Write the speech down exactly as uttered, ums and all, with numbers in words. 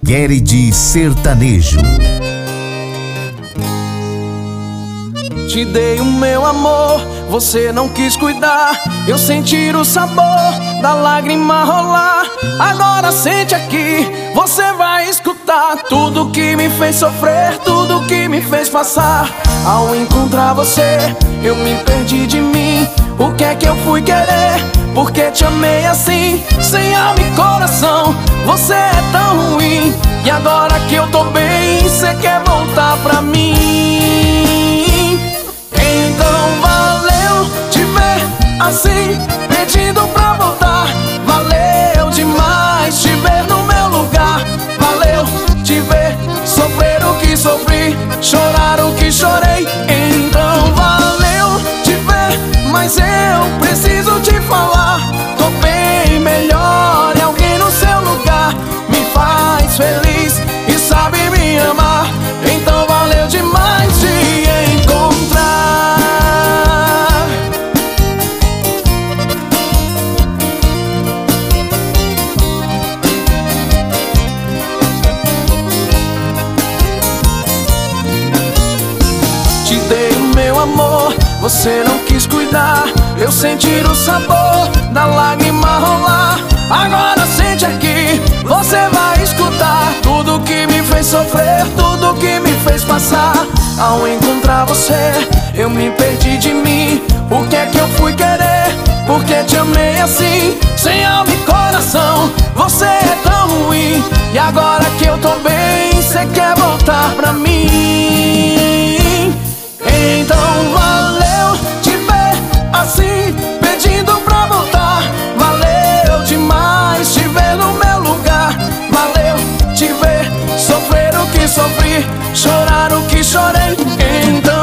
Géride Sertanejo. Te dei o meu amor, você não quis cuidar. Eu sentir o sabor da lágrima rolar. Agora sente aqui, você vai escutar tudo que me fez sofrer, tudo que me fez passar. Ao encontrar você, eu me perdi de mim. O que é que eu fui querer? Porque te amei assim, sem alma e coração. Você é tão ruim, e agora que eu tô bem, você quer voltar pra mim. Então valeu te ver assim, pedindo pra voltar. Valeu demais te ver no meu lugar. Valeu te ver sofrer o que sofri, chorar o que chorei. Então valeu te ver, mas eu preciso te falar. Tô bem melhor e alguém no seu lugar me faz feliz e sabe me amar. Então valeu demais te encontrar. Te dei o meu amor, você não quis cuidar. Eu sentir o sabor da lágrima rolar. Agora sente aqui, você vai escutar tudo que me fez sofrer, tudo que me fez passar. Ao encontrar você, eu me perdi de mim. O que é que eu fui querer? Porque te amei assim, sem alma e coração. Você é tão ruim, e agora que eu tô bem, você quer voltar pra mim. Então valeu te ver assim, pedindo pra voltar. Valeu demais te ver no meu lugar. Valeu te ver sofrer o que sofri, chorar o que chorei. Então